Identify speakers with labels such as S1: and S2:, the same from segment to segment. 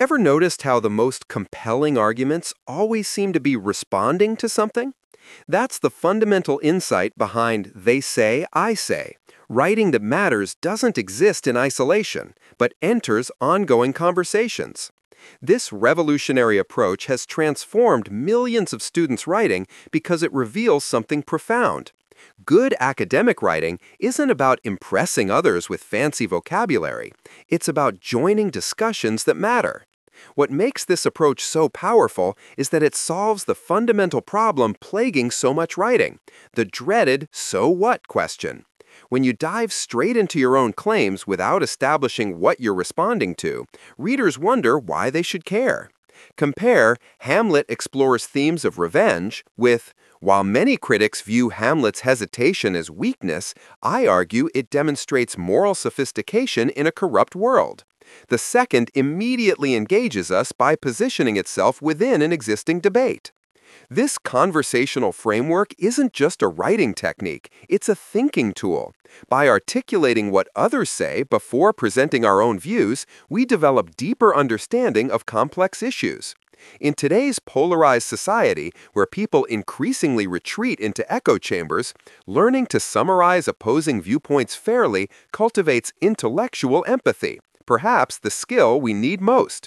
S1: Ever noticed how the most compelling arguments always seem to be responding to something? That's the fundamental insight behind they say, I say. Writing that matters doesn't exist in isolation, but enters ongoing conversations. This revolutionary approach has transformed millions of students' writing because it reveals something profound. Good academic writing isn't about impressing others with fancy vocabulary. It's about joining discussions that matter. What makes this approach so powerful is that it solves the fundamental problem plaguing so much writing, the dreaded "so what" question. When you dive straight into your own claims without establishing what you're responding to, readers wonder why they should care. Compare Hamlet explores themes of revenge with while many critics view Hamlet's hesitation as weakness, I argue it demonstrates moral sophistication in a corrupt world. The second immediately engages us by positioning itself within an existing debate. This conversational framework isn't just a writing technique, it's a thinking tool. By articulating what others say before presenting our own views, we develop deeper understanding of complex issues. In today's polarized society, where people increasingly retreat into echo chambers, learning to summarize opposing viewpoints fairly cultivates intellectual empathy, perhaps the skill we need most.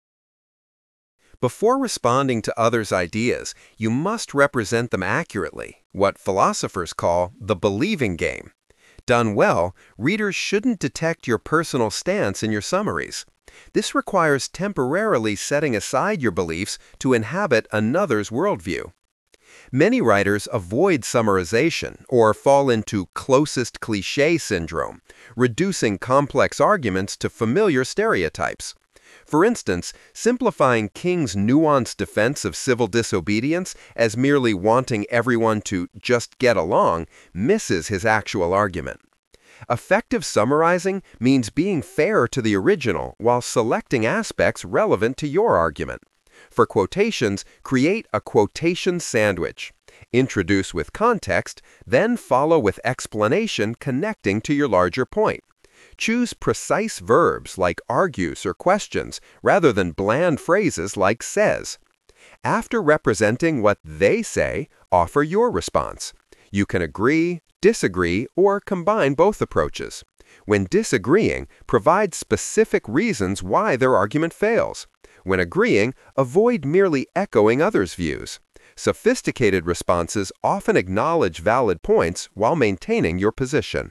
S1: Before responding to others' ideas, you must represent them accurately, what philosophers call the believing game. Done well, readers shouldn't detect your personal stance in your summaries. This requires temporarily setting aside your beliefs to inhabit another's worldview. Many writers avoid summarization or fall into closest cliché syndrome, reducing complex arguments to familiar stereotypes. For instance, simplifying King's nuanced defense of civil disobedience as merely wanting everyone to just get along misses his actual argument. Effective summarizing means being fair to the original while selecting aspects relevant to your argument. For quotations, create a quotation sandwich. Introduce with context, then follow with explanation connecting to your larger point. Choose precise verbs like argues or questions rather than bland phrases like says. After representing what they say, offer your response. You can agree, disagree, or combine both approaches. When disagreeing, provide specific reasons why their argument fails. When agreeing, avoid merely echoing others' views. Sophisticated responses often acknowledge valid points while maintaining your position.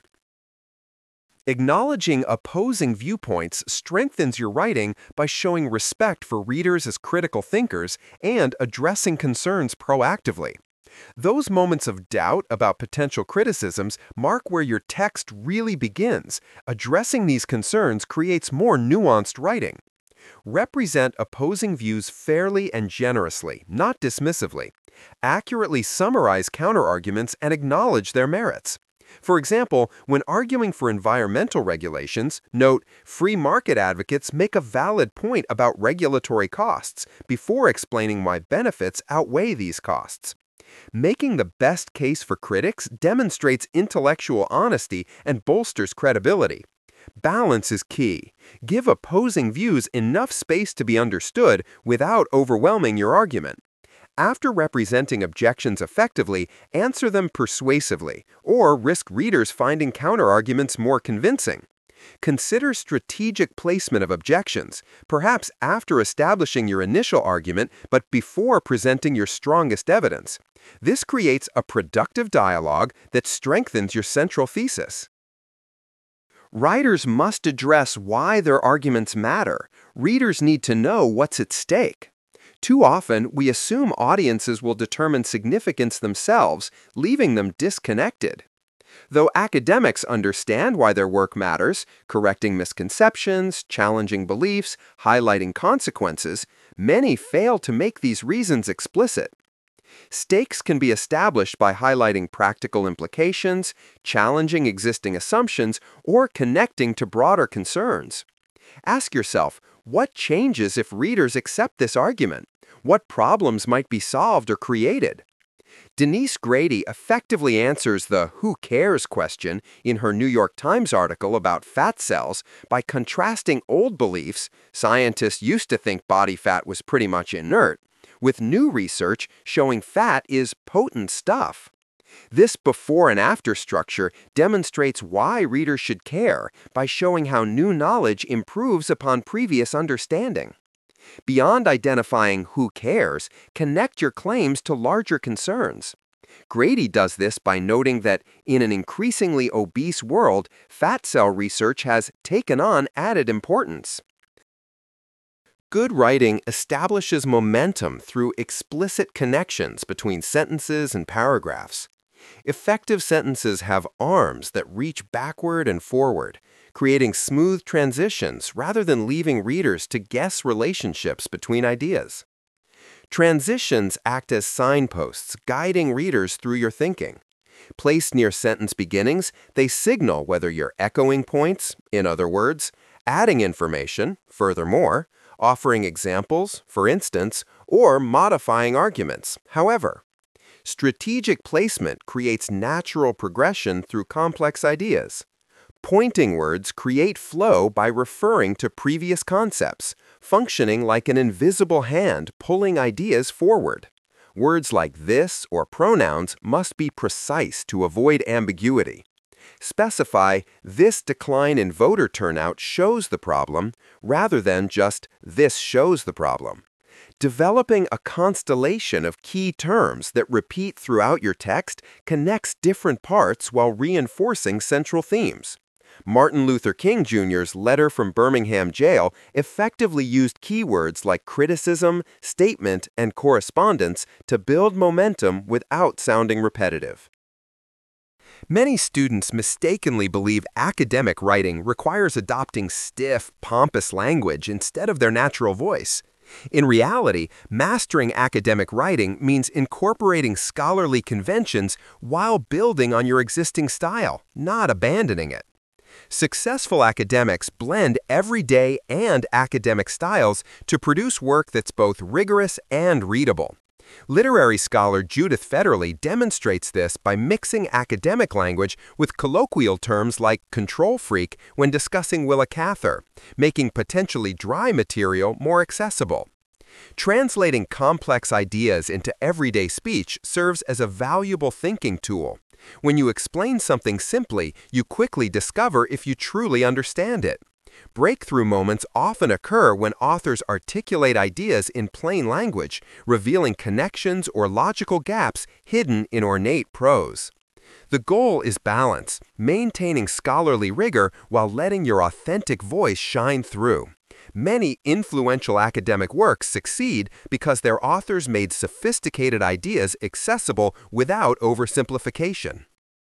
S1: Acknowledging opposing viewpoints strengthens your writing by showing respect for readers as critical thinkers and addressing concerns proactively. Those moments of doubt about potential criticisms mark where your text really begins. Addressing these concerns creates more nuanced writing. Represent opposing views fairly and generously, not dismissively. Accurately summarize counterarguments and acknowledge their merits. For example, when arguing for environmental regulations, note, free market advocates make a valid point about regulatory costs before explaining why benefits outweigh these costs. Making the best case for critics demonstrates intellectual honesty and bolsters credibility. Balance is key. Give opposing views enough space to be understood without overwhelming your argument. After representing objections effectively, answer them persuasively, or risk readers finding counterarguments more convincing. Consider strategic placement of objections, perhaps after establishing your initial argument but before presenting your strongest evidence. This creates a productive dialogue that strengthens your central thesis. Writers must address why their arguments matter. Readers need to know what's at stake. Too often, we assume audiences will determine significance themselves, leaving them disconnected. Though academics understand why their work matters, correcting misconceptions, challenging beliefs, highlighting consequences, many fail to make these reasons explicit. Stakes can be established by highlighting practical implications, challenging existing assumptions, or connecting to broader concerns. Ask yourself, what changes if readers accept this argument? What problems might be solved or created? Denise Grady effectively answers the "who cares" question in her New York Times article about fat cells by contrasting old beliefs, scientists used to think body fat was pretty much inert, with new research showing fat is potent stuff. This before and after structure demonstrates why readers should care by showing how new knowledge improves upon previous understanding. Beyond identifying who cares, connect your claims to larger concerns. Grady does this by noting that in an increasingly obese world, fat cell research has taken on added importance. Good writing establishes momentum through explicit connections between sentences and paragraphs. Effective sentences have arms that reach backward and forward, creating smooth transitions rather than leaving readers to guess relationships between ideas. Transitions act as signposts, guiding readers through your thinking. Placed near sentence beginnings, they signal whether you're echoing points, in other words, adding information, furthermore, offering examples, for instance, or modifying arguments, however. Strategic placement creates natural progression through complex ideas. Pointing words create flow by referring to previous concepts, functioning like an invisible hand pulling ideas forward. Words like this or pronouns must be precise to avoid ambiguity. Specify, "this decline in voter turnout shows the problem," rather than just, "this shows the problem." Developing a constellation of key terms that repeat throughout your text connects different parts while reinforcing central themes. Martin Luther King Jr.'s letter from Birmingham jail effectively used keywords like criticism, statement, and correspondence to build momentum without sounding repetitive. Many students mistakenly believe academic writing requires adopting stiff, pompous language instead of their natural voice. In reality, mastering academic writing means incorporating scholarly conventions while building on your existing style, not abandoning it. Successful academics blend everyday and academic styles to produce work that's both rigorous and readable. Literary scholar Judith Federle demonstrates this by mixing academic language with colloquial terms like control freak when discussing Willa Cather, making potentially dry material more accessible. Translating complex ideas into everyday speech serves as a valuable thinking tool. When you explain something simply, you quickly discover if you truly understand it. Breakthrough moments often occur when authors articulate ideas in plain language, revealing connections or logical gaps hidden in ornate prose. The goal is balance, maintaining scholarly rigor while letting your authentic voice shine through. Many influential academic works succeed because their authors made sophisticated ideas accessible without oversimplification.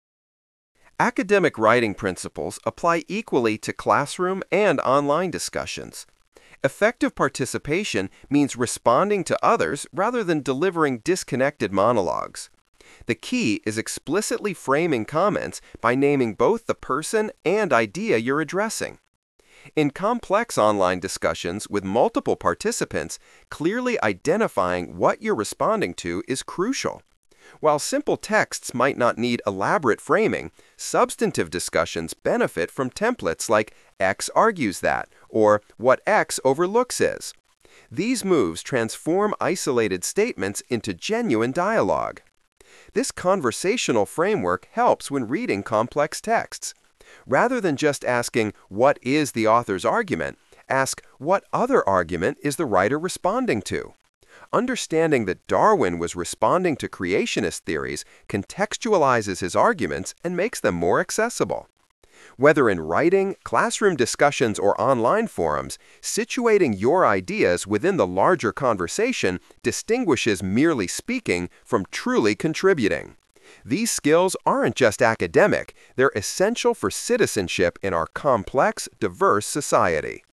S1: Academic writing principles apply equally to classroom and online discussions. Effective participation means responding to others rather than delivering disconnected monologues. The key is explicitly framing comments by naming both the person and idea you're addressing. In complex online discussions with multiple participants, clearly identifying what you're responding to is crucial. While simple texts might not need elaborate framing, substantive discussions benefit from templates like "X argues that" or "what X overlooks is." These moves transform isolated statements into genuine dialogue. This conversational framework helps when reading complex texts. Rather than just asking, "What is the author's argument?" ask, "What other argument is the writer responding to?" Understanding that Darwin was responding to creationist theories contextualizes his arguments and makes them more accessible. Whether in writing, classroom discussions, or online forums, situating your ideas within the larger conversation distinguishes merely speaking from truly contributing. These skills aren't just academic, they're essential for citizenship in our complex, diverse society.